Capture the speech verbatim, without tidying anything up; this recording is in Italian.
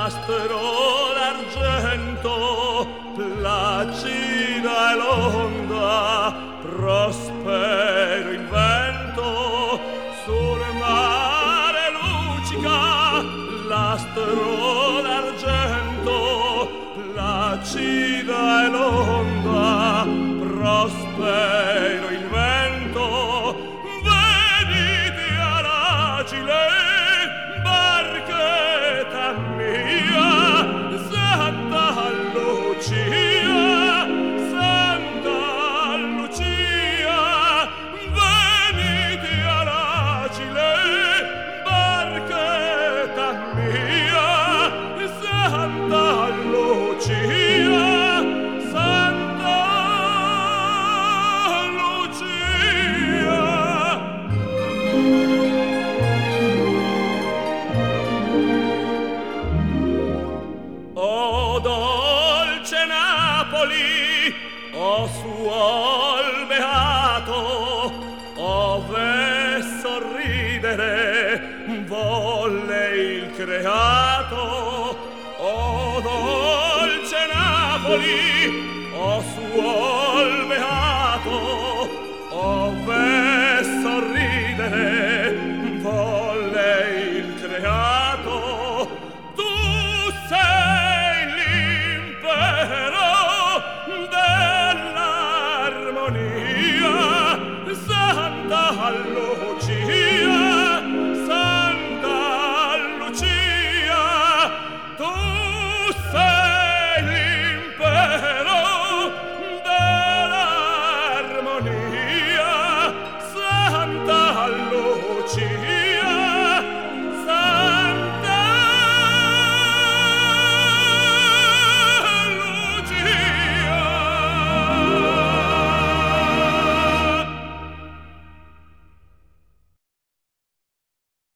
l'astro d'argento, placida e l'onda, prospero il vento, sul mare luccica l'astro d'argento, placida e l'onda, prospero il vento. Venite Aracile, barchetta mia, Santa Lucia, Santa Lucia. Venite Aracile, barchetta mia, Santa Lucia, Santa Lucia. O dolce Napoli, o suol beato, ove sorridere volle il creato. O dolce Napoli, o suol beato,